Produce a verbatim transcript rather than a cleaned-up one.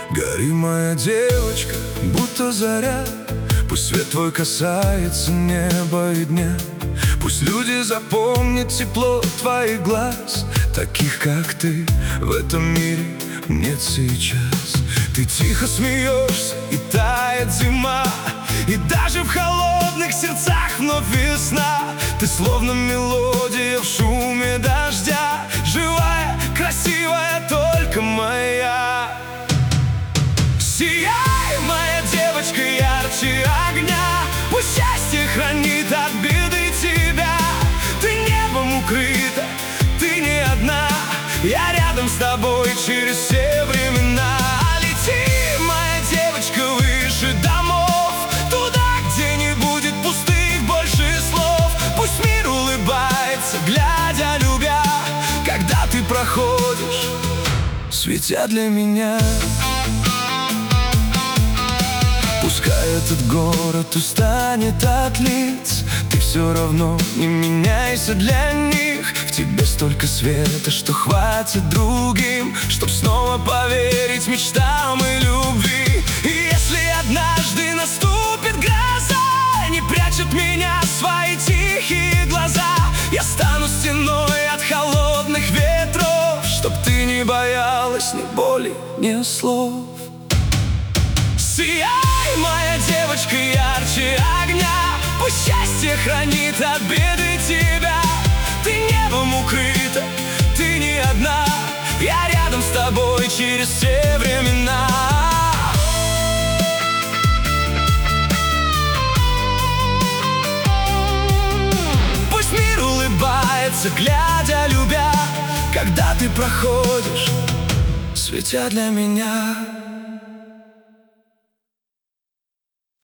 Гори, моя девочка, будто заря. Пусть свет твой касается неба и дня. Пусть люди запомнят тепло твоих глаз. Таких, как ты, в этом мире нет сейчас. Ты тихо смеешься, и тает зима, и даже в холодных сердцах вновь весна. Ты словно мелодия в шуме дождя, живая, красивая, только моя. Сияй, моя девочка, ярче огня. Пусть счастье хранит от беды тебя. Ты небом укрыта, ты не одна. Я рядом с тобой через все времена. Лети, моя девочка, выше домов, туда, где не будет пустых больше слов. Пусть мир улыбается, глядя, любя, когда ты проходишь, светя для меня. Пускай этот город устанет от лиц, ты все равно не меняйся для них. В тебе столько света, что хватит другим, чтоб снова поверить мечтам и любви. И если однажды наступит гроза, не прячут меня свои тихие глаза. Я стану стеной от холодных ветров, чтоб ты не боялась ни боли, ни слов. Сияй, моя девочка, ярче огня. Пусть счастье хранит от беды тебя. Ты небом укрыта, ты не одна. Я рядом с тобой через все времена. Пусть мир улыбается, глядя, любя, когда ты проходишь, светя для меня.